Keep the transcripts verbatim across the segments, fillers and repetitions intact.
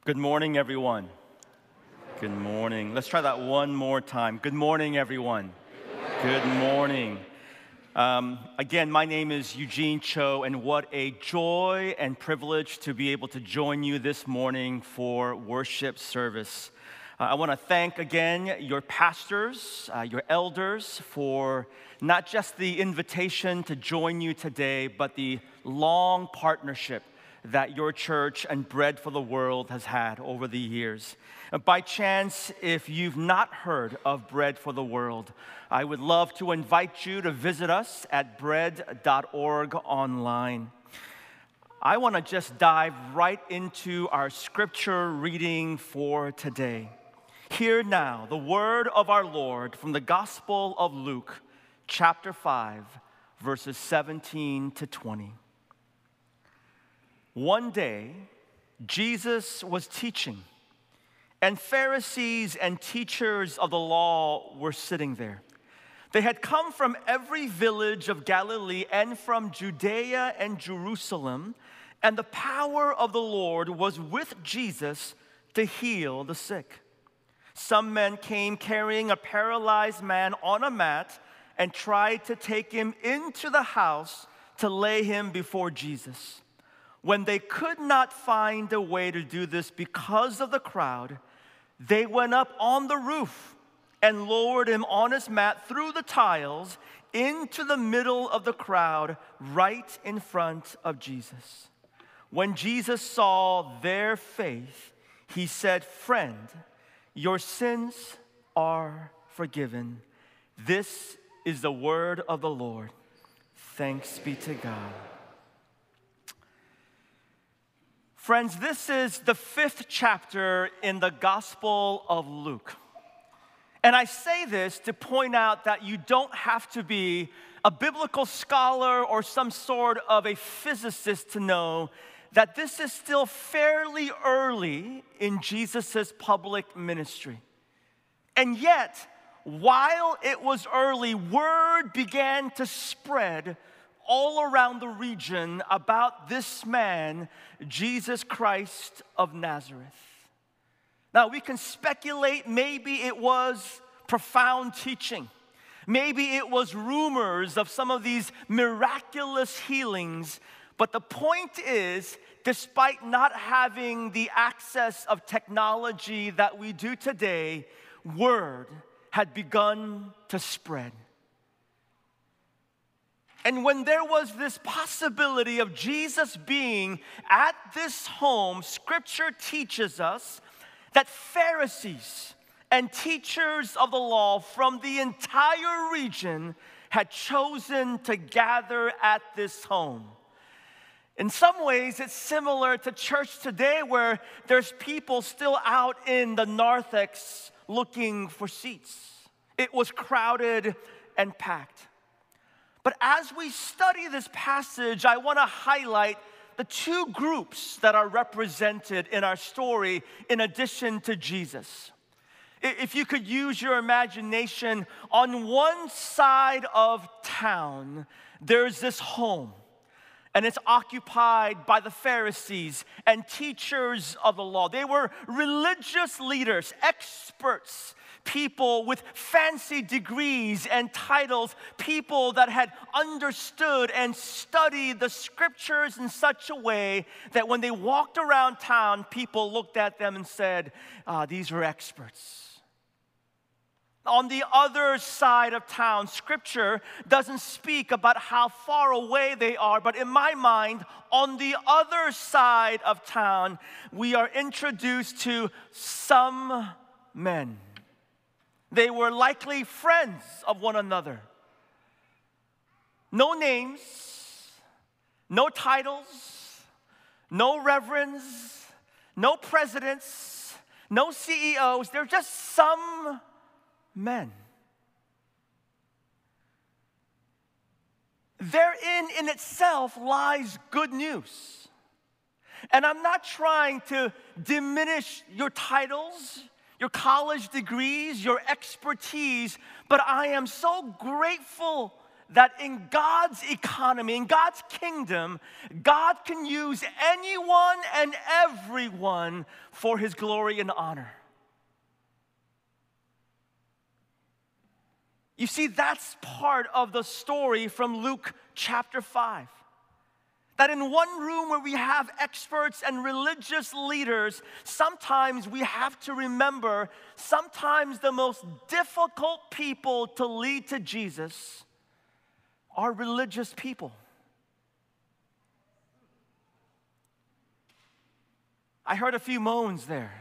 Good morning, everyone. Good morning. Let's try that one more time. Good morning, everyone. Good morning. Um, again, my name is Eugene Cho, and what a joy and privilege to be able to join you this morning for worship service. Uh, I want to thank again your pastors, uh, your elders, for not just the invitation to join you today, but the long partnership that your church and Bread for the World has had over the years. And by chance, if you've not heard of Bread for the World, I would love to invite you to visit us at bread dot org online. I want to just dive right into our scripture reading for today. Hear now the word of our Lord from the Gospel of Luke, chapter five, verses seventeen to twenty. One day, Jesus was teaching, and Pharisees and teachers of the law were sitting there. They had come from every village of Galilee and from Judea and Jerusalem, and the power of the Lord was with Jesus to heal the sick. Some men came carrying a paralyzed man on a mat and tried to take him into the house to lay him before Jesus. When they could not find a way to do this because of the crowd, they went up on the roof and lowered him on his mat through the tiles into the middle of the crowd, right in front of Jesus. When Jesus saw their faith, he said, "Friend, your sins are forgiven." This is the word of the Lord. Thanks be to God. Friends, this is the fifth chapter in the Gospel of Luke. And I say this to point out that you don't have to be a biblical scholar or some sort of a physicist to know that this is still fairly early in Jesus' public ministry. And yet, while it was early, word began to spread all around the region about this man, Jesus Christ of Nazareth. Now, we can speculate maybe it was profound teaching. Maybe it was rumors of some of these miraculous healings. But the point is, despite not having the access of technology that we do today, word had begun to spread. And when there was this possibility of Jesus being at this home, Scripture teaches us that Pharisees and teachers of the law from the entire region had chosen to gather at this home. In some ways, it's similar to church today where there's people still out in the narthex looking for seats. It was crowded and packed. But as we study this passage, I want to highlight the two groups that are represented in our story in addition to Jesus. If you could use your imagination, on one side of town, there's this home, and it's occupied by the Pharisees and teachers of the law. They were religious leaders, experts, people with fancy degrees and titles, people that had understood and studied the scriptures in such a way that when they walked around town, people looked at them and said, ah, these are experts. On the other side of town, Scripture doesn't speak about how far away they are, but in my mind, on the other side of town, we are introduced to some men. They were likely friends of one another. No names, no titles, no reverends, no presidents, no C E Os. They're just some men. Therein in itself lies good news. And I'm not trying to diminish your titles, your college degrees, your expertise, but I am so grateful that in God's economy, in God's kingdom, God can use anyone and everyone for His glory and honor. You see, that's part of the story from Luke chapter five. That in one room where we have experts and religious leaders, sometimes we have to remember, sometimes the most difficult people to lead to Jesus are religious people. I heard a few moans there.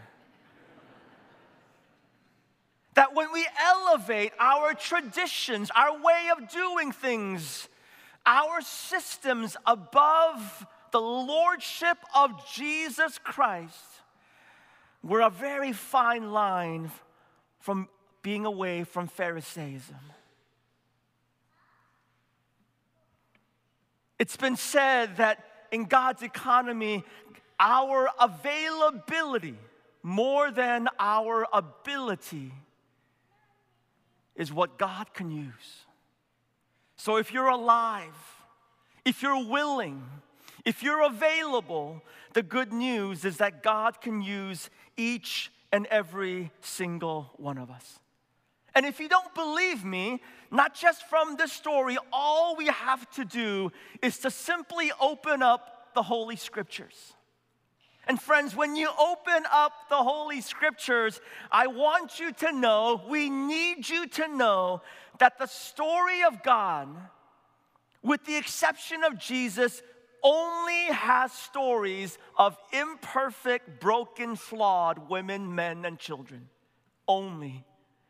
That when we elevate our traditions, our way of doing things, our systems above the lordship of Jesus Christ, we're a very fine line from being away from Pharisaism. It's been said that in God's economy, our availability more than our ability is what God can use. So if you're alive, if you're willing, if you're available, the good news is that God can use each and every single one of us. And if you don't believe me, not just from this story, all we have to do is to simply open up the Holy Scriptures. And friends, when you open up the Holy Scriptures, I want you to know, we need you to know that the story of God, with the exception of Jesus, only has stories of imperfect, broken, flawed women, men, and children. Only.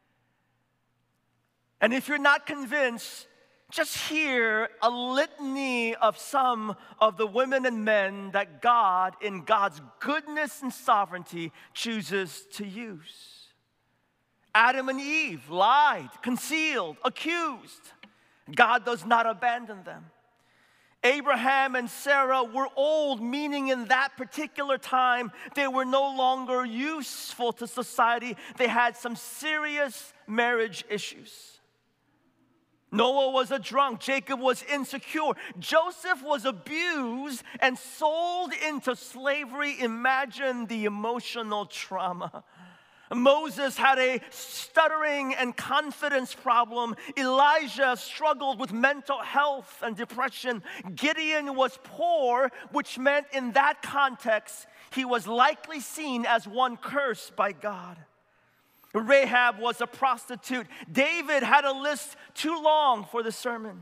And if you're not convinced, just hear a litany of some of the women and men that God, in God's goodness and sovereignty, chooses to use. Adam and Eve lied, concealed, accused. God does not abandon them. Abraham and Sarah were old, meaning in that particular time, they were no longer useful to society. They had some serious marriage issues. Noah was a drunk. Jacob was insecure. Joseph was abused and sold into slavery. Imagine the emotional trauma. Moses had a stuttering and confidence problem. Elijah struggled with mental health and depression. Gideon was poor, which meant in that context, he was likely seen as one cursed by God. Rahab was a prostitute. David had a list too long for the sermon.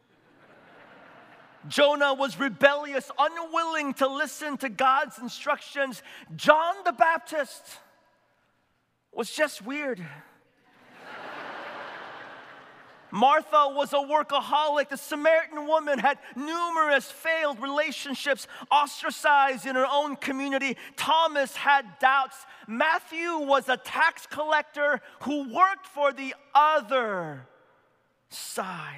Jonah was rebellious, unwilling to listen to God's instructions. John the Baptist was just weird. Martha was a workaholic. The Samaritan woman had numerous failed relationships, ostracized in her own community. Thomas had doubts. Matthew was a tax collector who worked for the other side.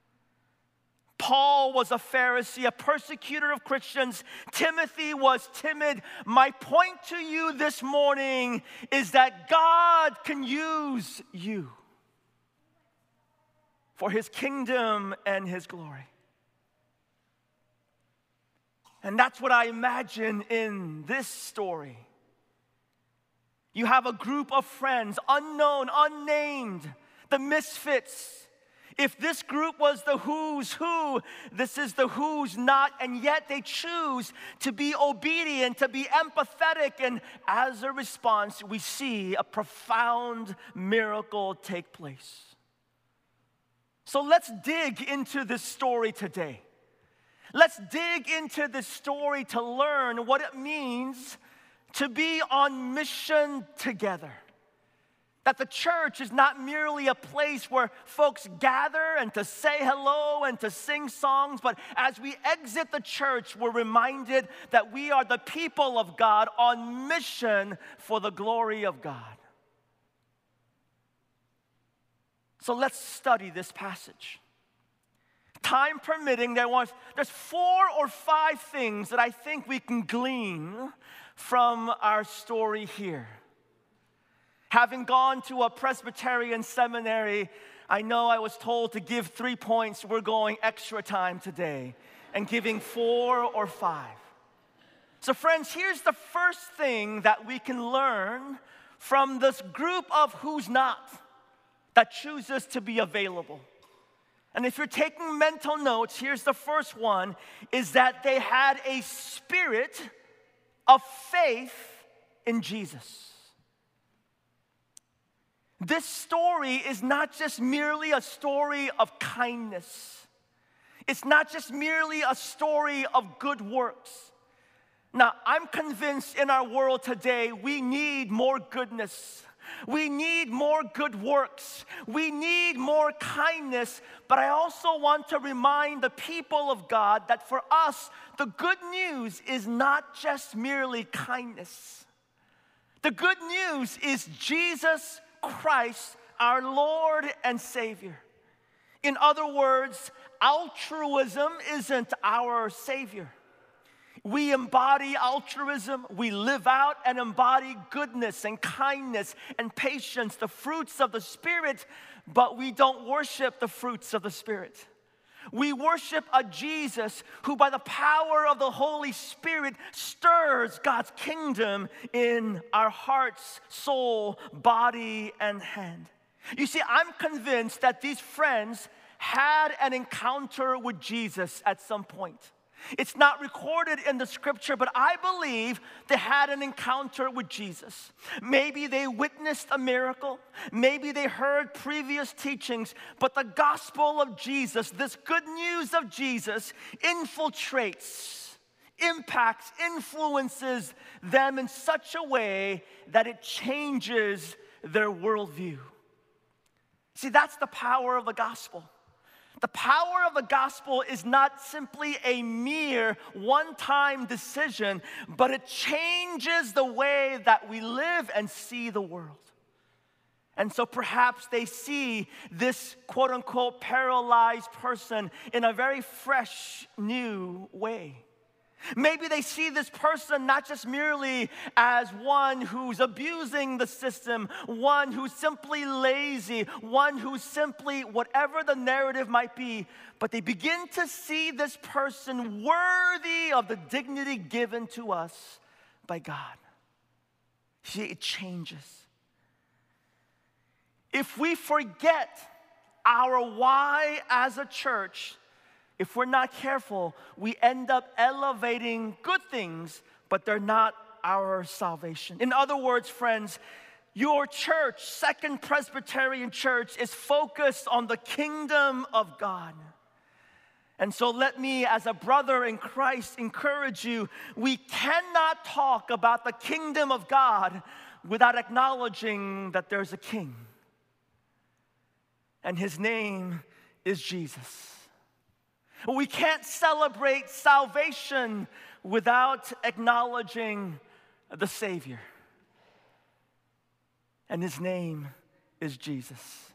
Paul was a Pharisee, a persecutor of Christians. Timothy was timid. My point to you this morning is that God can use you for His kingdom and His glory. And that's what I imagine in this story. You have a group of friends, unknown, unnamed, the misfits. If this group was the who's who, this is the who's not, and yet they choose to be obedient, to be empathetic, and as a response, we see a profound miracle take place. So let's dig into this story today. Let's dig into this story to learn what it means to be on mission together. That the church is not merely a place where folks gather and to say hello and to sing songs, but as we exit the church, we're reminded that we are the people of God on mission for the glory of God. So let's study this passage. Time permitting, there was, there's four or five things that I think we can glean from our story here. Having gone to a Presbyterian seminary, I know I was told to give three points. We're going extra time today and giving four or five. So friends, here's the first thing that we can learn from this group of who's not that chooses to be available. And if you're taking mental notes, here's the first one, is that they had a spirit of faith in Jesus. This story is not just merely a story of kindness. It's not just merely a story of good works. Now, I'm convinced in our world today, we need more goodness. We need more good works. We need more kindness. But I also want to remind the people of God that for us, the good news is not just merely kindness. The good news is Jesus Christ, our Lord and Savior. In other words, altruism isn't our Savior. We embody altruism. We live out and embody goodness and kindness and patience, the fruits of the Spirit, but we don't worship the fruits of the Spirit. We worship a Jesus who, by the power of the Holy Spirit, stirs God's kingdom in our hearts, soul, body, and hand. You see, I'm convinced that these friends had an encounter with Jesus at some point. It's not recorded in the scripture, but I believe they had an encounter with Jesus. Maybe they witnessed a miracle. Maybe they heard previous teachings. But the gospel of Jesus, this good news of Jesus, infiltrates, impacts, influences them in such a way that it changes their worldview. See, that's the power of the gospel. The power of the gospel is not simply a mere one-time decision, but it changes the way that we live and see the world. And so perhaps they see this quote-unquote paralyzed person in a very fresh, new way. Maybe they see this person not just merely as one who's abusing the system, one who's simply lazy, one who's simply whatever the narrative might be, but they begin to see this person worthy of the dignity given to us by God. See, it changes. If we forget our why as a church, if we're not careful, we end up elevating good things, but they're not our salvation. In other words, friends, your church, Second Presbyterian Church, is focused on the kingdom of God. And so let me, as a brother in Christ, encourage you, we cannot talk about the kingdom of God without acknowledging that there's a king. And his name is Jesus. We can't celebrate salvation without acknowledging the Savior. And his name is Jesus.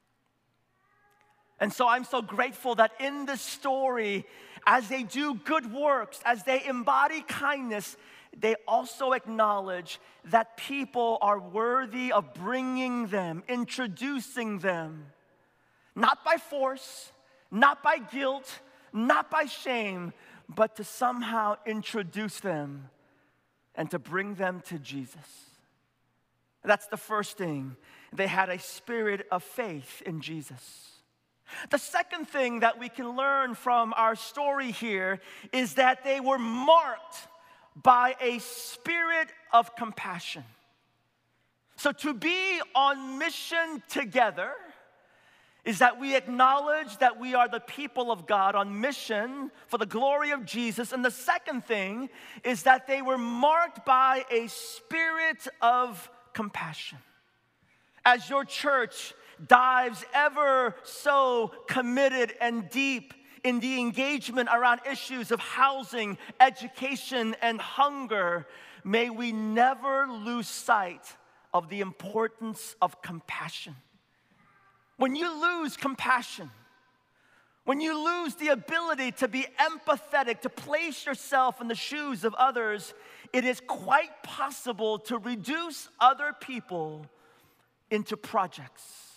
And so I'm so grateful that in this story, as they do good works, as they embody kindness, they also acknowledge that people are worthy of bringing them, introducing them, not by force, not by guilt, not by shame, but to somehow introduce them and to bring them to Jesus. That's the first thing. They had a spirit of faith in Jesus. The second thing that we can learn from our story here is that they were marked by a spirit of compassion. So to be on mission together is that we acknowledge that we are the people of God on mission for the glory of Jesus. And the second thing is that they were marked by a spirit of compassion. As your church dives ever so committed and deep in the engagement around issues of housing, education, and hunger, may we never lose sight of the importance of compassion. When you lose compassion, when you lose the ability to be empathetic, to place yourself in the shoes of others, it is quite possible to reduce other people into projects.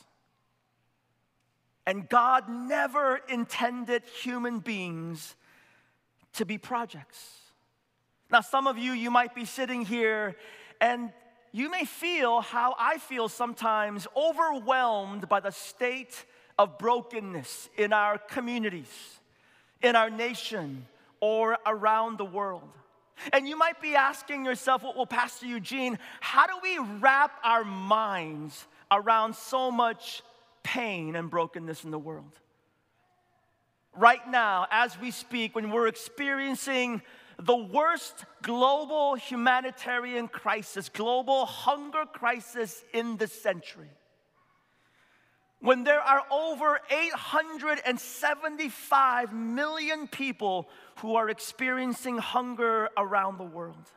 And God never intended human beings to be projects. Now, some of you, you might be sitting here and you may feel how I feel sometimes, overwhelmed by the state of brokenness in our communities, in our nation, or around the world. And you might be asking yourself, well, well, Pastor Eugene, how do we wrap our minds around so much pain and brokenness in the world? Right now, as we speak, when we're experiencing the worst global humanitarian crisis, global hunger crisis in the century, when there are over eight hundred seventy-five million people who are experiencing hunger around the world.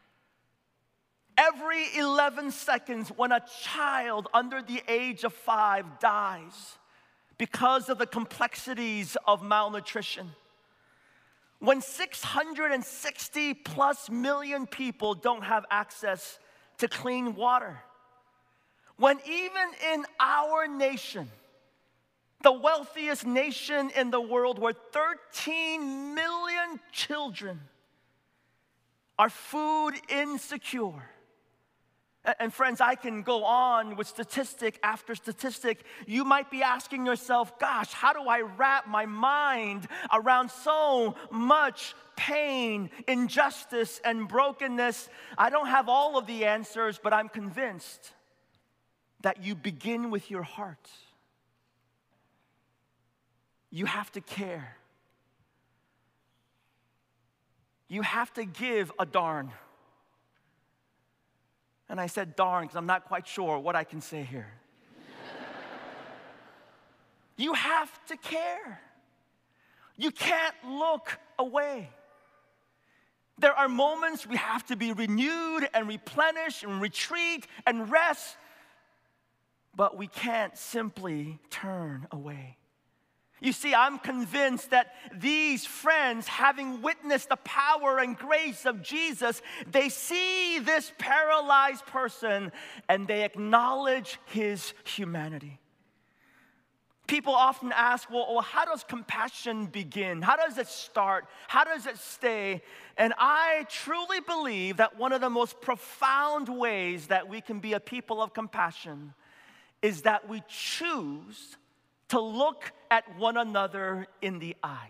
Every eleven seconds, when a child under the age of five dies because of the complexities of malnutrition. When six hundred sixty plus million people don't have access to clean water. When even in our nation, the wealthiest nation in the world, where thirteen million children are food insecure. And friends, I can go on with statistic after statistic. You might be asking yourself, gosh, how do I wrap my mind around so much pain, injustice, and brokenness? I don't have all of the answers, but I'm convinced that you begin with your heart. You have to care. You have to give a darn. And I said darn because I'm not quite sure what I can say here. You have to care. You can't look away. There are moments we have to be renewed and replenished and retreat and rest, but we can't simply turn away. You see, I'm convinced that these friends, having witnessed the power and grace of Jesus, they see this paralyzed person and they acknowledge his humanity. People often ask, well, well, how does compassion begin? How does it start? How does it stay? And I truly believe that one of the most profound ways that we can be a people of compassion is that we choose to look at one another in the eyes.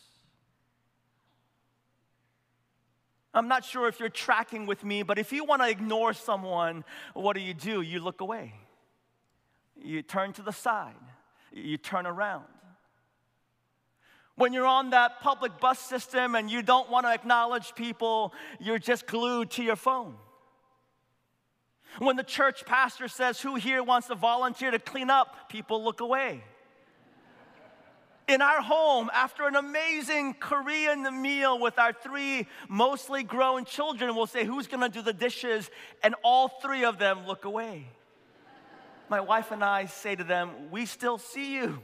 I'm not sure if you're tracking with me, but if you want to ignore someone, what do you do? You look away. You turn to the side. You turn around. When you're on that public bus system and you don't want to acknowledge people, you're just glued to your phone. When the church pastor says, who here wants to volunteer to clean up, people look away. In our home, after an amazing Korean meal with our three mostly grown children, we'll say, who's gonna do the dishes? And all three of them look away. My wife and I say to them, we still see you.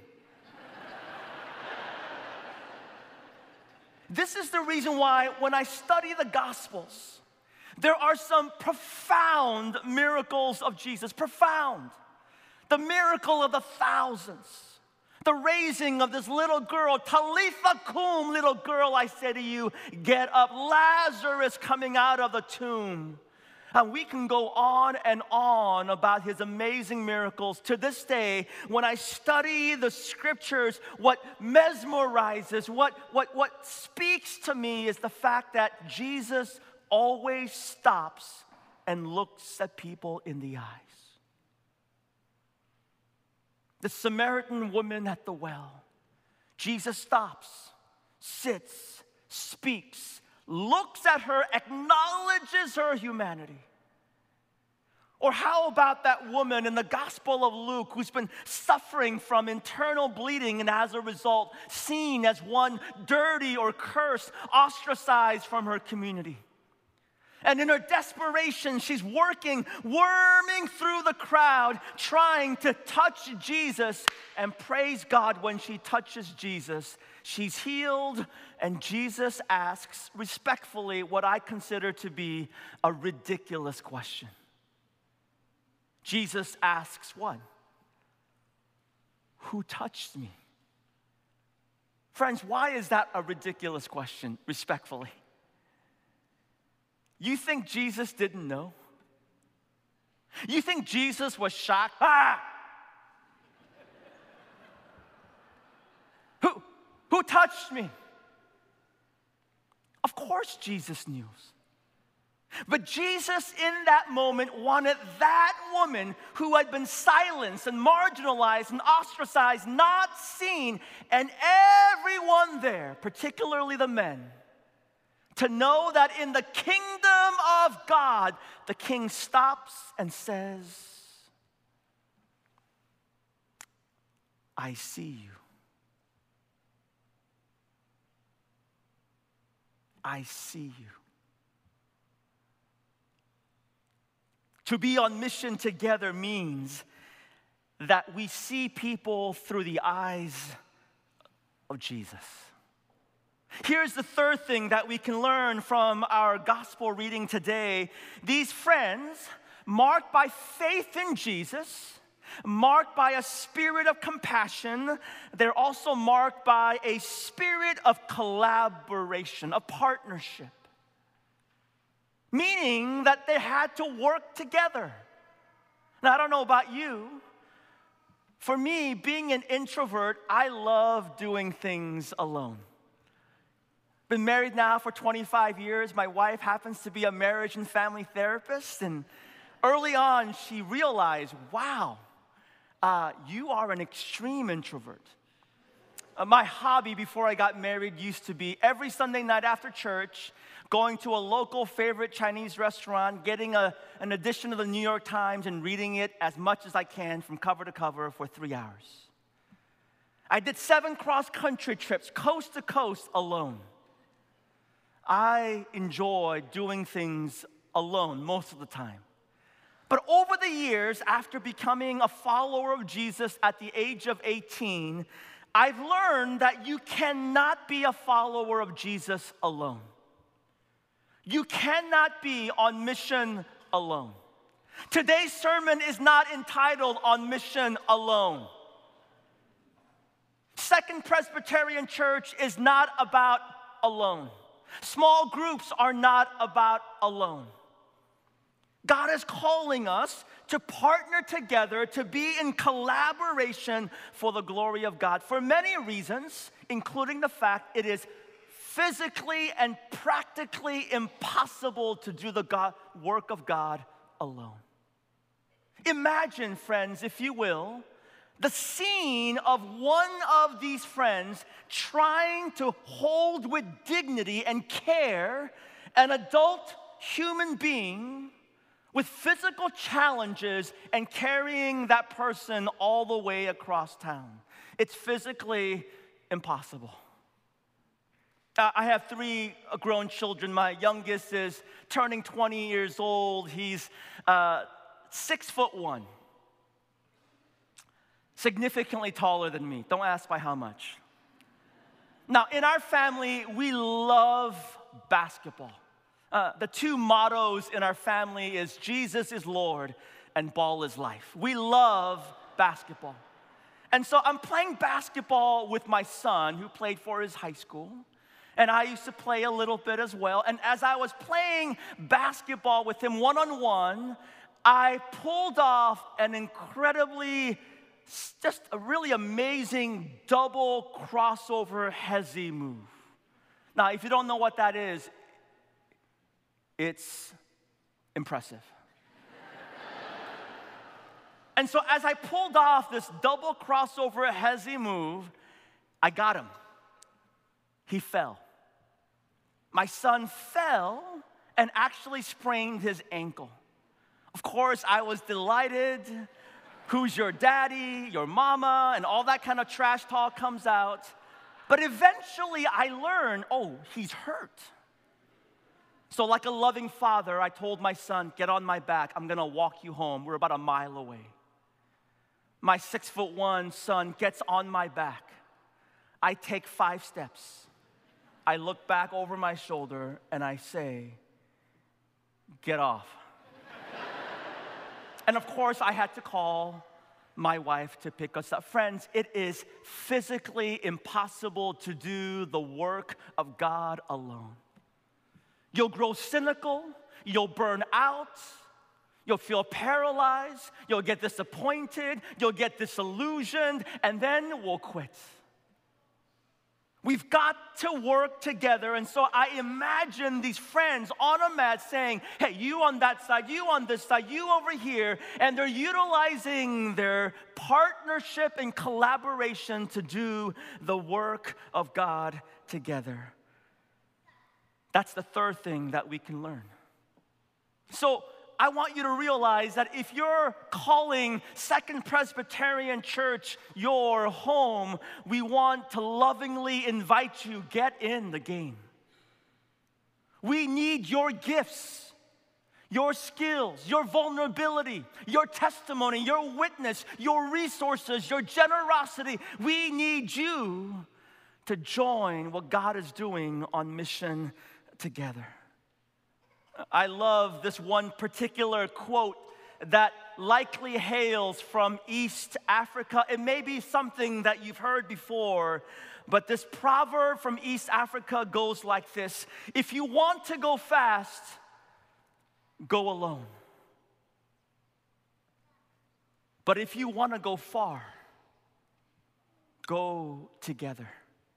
This is the reason why when I study the Gospels, there are some profound miracles of Jesus, profound. The miracle of the thousands. The raising of this little girl, Talitha cum, little girl, I say to you, get up. Lazarus coming out of the tomb. And we can go on and on about his amazing miracles. To this day, when I study the scriptures, what mesmerizes, what, what, what speaks to me is the fact that Jesus always stops and looks at people in the eyes. The Samaritan woman at the well. Jesus stops, sits, speaks, looks at her, acknowledges her humanity. Or how about that woman in the Gospel of Luke who's been suffering from internal bleeding and as a result seen as one dirty or cursed, ostracized from her community? And in her desperation, she's working, worming through the crowd, trying to touch Jesus. And praise God, when she touches Jesus, she's healed. And Jesus asks respectfully what I consider to be a ridiculous question. Jesus asks what? Who touched me? Friends, why is that a ridiculous question, respectfully? You think Jesus didn't know? You think Jesus was shocked? Ah! Who, who touched me? Of course Jesus knew. But Jesus in that moment wanted that woman who had been silenced and marginalized and ostracized, not seen, and everyone there, particularly the men, to know that in the kingdom of God, the king stops and says, I see you. I see you. To be on mission together means that we see people through the eyes of Jesus. Here's the third thing that we can learn from our gospel reading today. These friends, marked by faith in Jesus, marked by a spirit of compassion, they're also marked by a spirit of collaboration, of partnership. Meaning that they had to work together. Now, I don't know about you. For me, being an introvert, I love doing things alone. Been married now for twenty-five years. My wife happens to be a marriage and family therapist. And early on, she realized, wow, uh, you are an extreme introvert. Uh, my hobby before I got married used to be every Sunday night after church, going to a local favorite Chinese restaurant, getting a, an edition of the New York Times and reading it as much as I can from cover to cover for three hours. I did seven cross-country trips, coast to coast, alone. I enjoy doing things alone most of the time. But over the years, after becoming a follower of Jesus at the age of eighteen, I've learned that you cannot be a follower of Jesus alone. You cannot be on mission alone. Today's sermon is not entitled On Mission Alone. Second Presbyterian Church is not about alone. Small groups are not about alone. God is calling us to partner together, to be in collaboration for the glory of God for many reasons, including the fact it is physically and practically impossible to do the God, work of God alone. Imagine, friends, if you will, the scene of one of these friends trying to hold with dignity and care an adult human being with physical challenges and carrying that person all the way across town. It's physically impossible. Uh, I have three grown children. My youngest is turning twenty years old. He's uh, six foot one. Significantly taller than me. Don't ask by how much. Now, in our family, we love basketball. Uh, the two mottos in our family is Jesus is Lord and ball is life. We love basketball. And so I'm playing basketball with my son who played for his high school. And I used to play a little bit as well. And as I was playing basketball with him one-on-one, I pulled off an incredibly, just a really amazing double crossover hezi move. Now, if you don't know what that is, it's impressive. And so as I pulled off this double crossover hezi move, I got him. He fell. My son fell and actually sprained his ankle. Of course, I was delighted. Who's your daddy, your mama, and all that kind of trash talk comes out. But eventually I learned, oh, he's hurt. So like a loving father, I told my son, get on my back. I'm going to walk you home. We're about a mile away. My six foot one son gets on my back. I take five steps. I look back over my shoulder and I say, get off. And of course, I had to call my wife to pick us up. Friends, it is physically impossible to do the work of God alone. You'll grow cynical, you'll burn out, you'll feel paralyzed, you'll get disappointed, you'll get disillusioned, and then we'll quit. We've got to work together. And so I imagine these friends on a mat saying, hey, you on that side, you on this side, you over here. And they're utilizing their partnership and collaboration to do the work of God together. That's the third thing that we can learn. So I want you to realize that if you're calling Second Presbyterian Church your home, we want to lovingly invite you, get in the game. We need your gifts, your skills, your vulnerability, your testimony, your witness, your resources, your generosity. We need you to join what God is doing on mission together. I love this one particular quote that likely hails from East Africa. It may be something that you've heard before, but this proverb from East Africa goes like this: if you want to go fast, go alone. But if you want to go far, go together.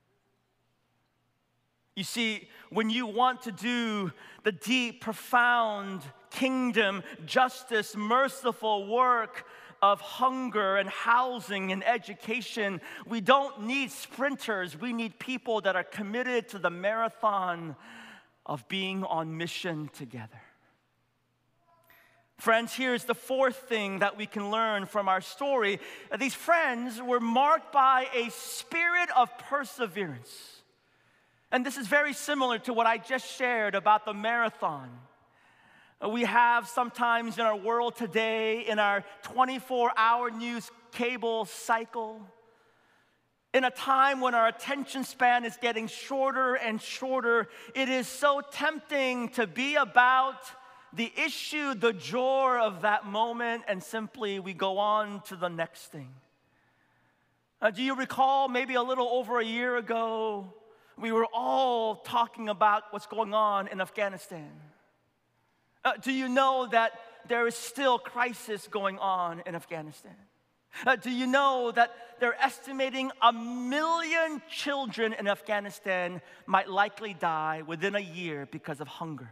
You see, when you want to do the deep, profound kingdom, justice, merciful work of hunger and housing and education, we don't need sprinters. We need people that are committed to the marathon of being on mission together. Friends, here's the fourth thing that we can learn from our story. These friends were marked by a spirit of perseverance. And this is very similar to what I just shared about the marathon. We have sometimes in our world today, in our twenty-four hour news cable cycle, in a time when our attention span is getting shorter and shorter, it is so tempting to be about the issue, the joy of that moment, and simply we go on to the next thing. Uh, do you recall maybe a little over a year ago, we were all talking about what's going on in Afghanistan? Uh, do you know that there is still crisis going on in Afghanistan? Uh, do you know that they're estimating a million children in Afghanistan might likely die within a year because of hunger?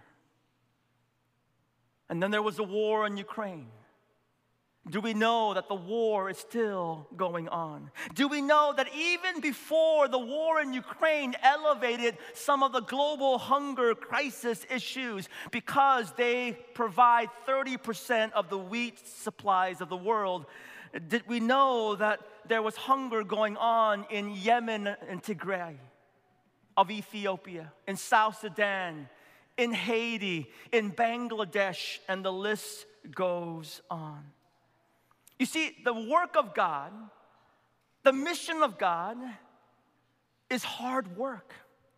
And then there was a war in Ukraine. Do we know that the war is still going on? Do we know that even before the war in Ukraine elevated some of the global hunger crisis issues because they provide thirty percent of the wheat supplies of the world, did we know that there was hunger going on in Yemen and Tigray of Ethiopia, in South Sudan, in Haiti, in Bangladesh, and the list goes on? You see, the work of God, the mission of God, is hard work.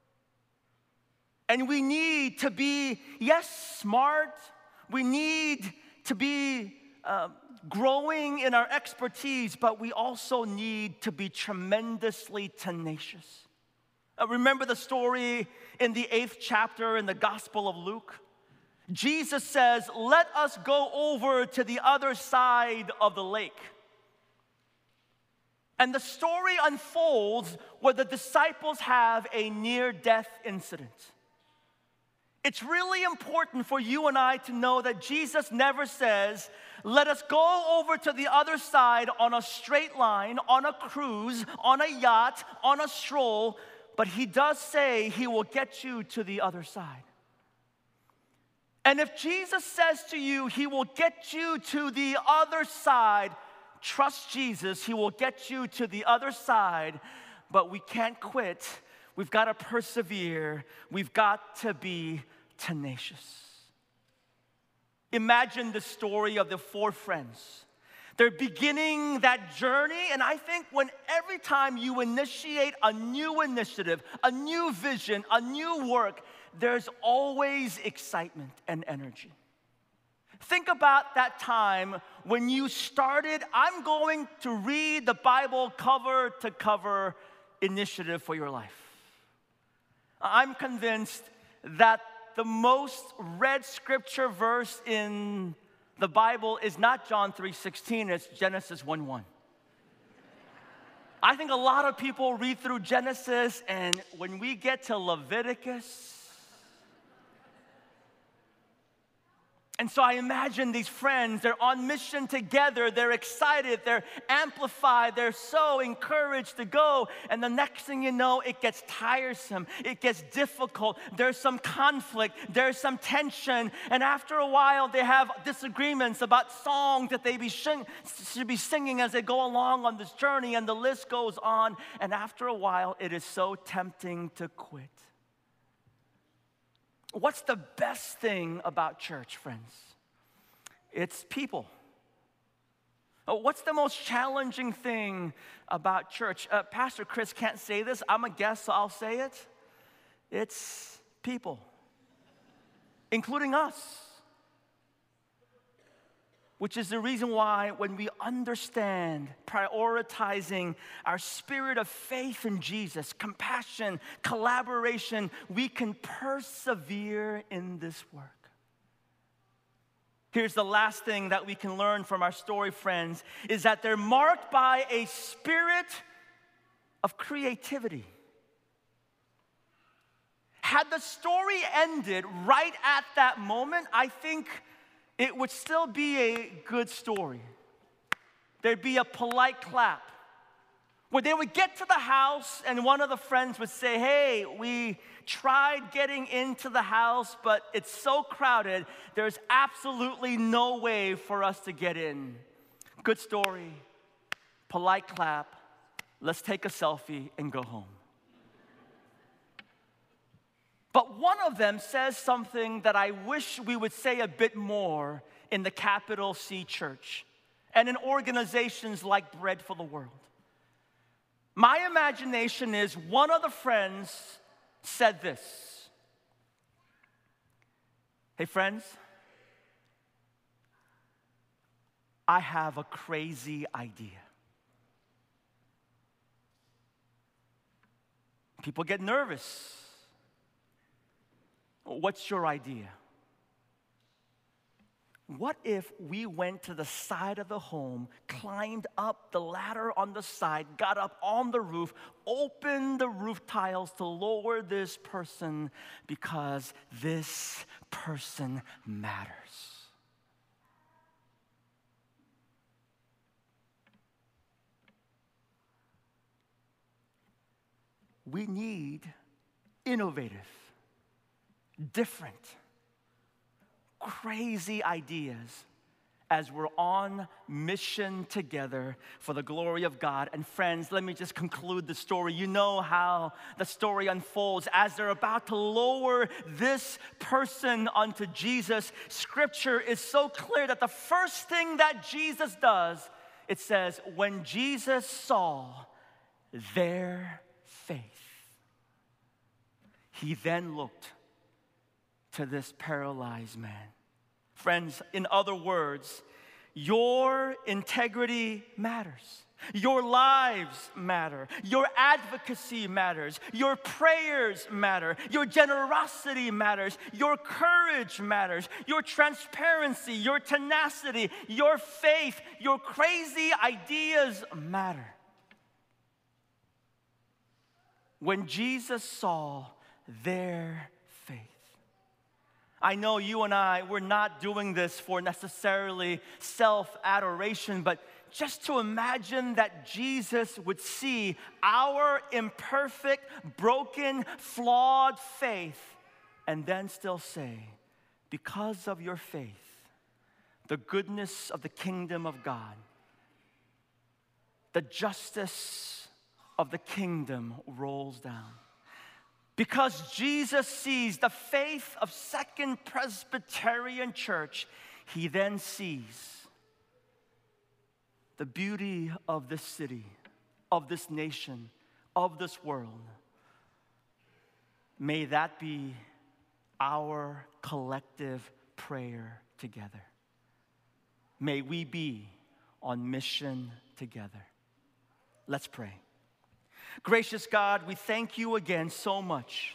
And we need to be, yes, smart. We need to be uh, growing in our expertise, but we also need to be tremendously tenacious. Uh, remember the story in the eighth chapter in the Gospel of Luke? Jesus says, let us go over to the other side of the lake. And the story unfolds where the disciples have a near-death incident. It's really important for you and I to know that Jesus never says, let us go over to the other side on a straight line, on a cruise, on a yacht, on a stroll, but he does say he will get you to the other side. And if Jesus says to you, he will get you to the other side, trust Jesus, he will get you to the other side, but we can't quit. We've got to persevere. We've got to be tenacious. Imagine the story of the four friends. They're beginning that journey, and I think when every time you initiate a new initiative, a new vision, a new work, there's always excitement and energy. Think about that time when you started, I'm going to read the Bible cover to cover initiative for your life. I'm convinced that the most read scripture verse in the Bible is not John three sixteen, it's Genesis one one. I think a lot of people read through Genesis, and when we get to Leviticus, and so I imagine these friends, they're on mission together, they're excited, they're amplified, they're so encouraged to go, and the next thing you know, it gets tiresome, it gets difficult, there's some conflict, there's some tension, and after a while, they have disagreements about songs that they be sing, should be singing as they go along on this journey, and the list goes on, and after a while, it is so tempting to quit. What's the best thing about church, friends? It's people. What's the most challenging thing about church? Uh, Pastor Chris can't say this. I'm a guest, so I'll say it. It's people, including us. Which is the reason why when we understand prioritizing our spirit of faith in Jesus, compassion, collaboration, we can persevere in this work. Here's the last thing that we can learn from our story, friends, is that they're marked by a spirit of creativity. Had the story ended right at that moment, I think it would still be a good story. There'd be a polite clap. Where they would get to the house and one of the friends would say, hey, we tried getting into the house, but it's so crowded, there's absolutely no way for us to get in. Good story, polite clap, let's take a selfie and go home. But one of them says something that I wish we would say a bit more in the capital C church and in organizations like Bread for the World. My imagination is one of the friends said this. Hey friends, I have a crazy idea. People get nervous. What's your idea? What if we went to the side of the home, climbed up the ladder on the side, got up on the roof, opened the roof tiles to lower this person because this person matters? We need innovative, different, crazy ideas as we're on mission together for the glory of God. And friends, let me just conclude the story. You know how the story unfolds. As they're about to lower this person onto Jesus, Scripture is so clear that the first thing that Jesus does, it says, when Jesus saw their faith, he then looked to this paralyzed man. Friends, in other words, your integrity matters. Your lives matter. Your advocacy matters. Your prayers matter. Your generosity matters. Your courage matters. Your transparency, your tenacity, your faith, your crazy ideas matter. When Jesus saw their faith. I know you and I, we're not doing this for necessarily self-adoration, but just to imagine that Jesus would see our imperfect, broken, flawed faith and then still say, because of your faith, the goodness of the kingdom of God, the justice of the kingdom rolls down. Because Jesus sees the faith of Second Presbyterian Church, he then sees the beauty of this city, of this nation, of this world. May that be our collective prayer together. may we be on mission together. Let's pray. Gracious God, we thank you again so much,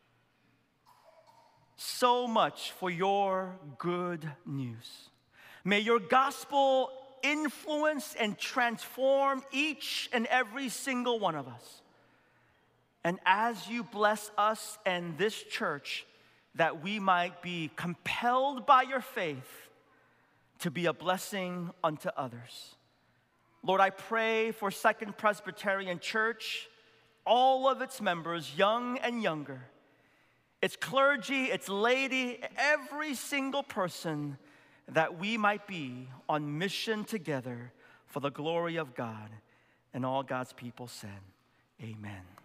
so much for your good news. May your gospel influence and transform each and every single one of us. And as you bless us and this church, that we might be compelled by your faith to be a blessing unto others. Lord, I pray for Second Presbyterian Church, all of its members, young and younger, its clergy, its laity, every single person, that we might be on mission together for the glory of God. And all God's people said, amen.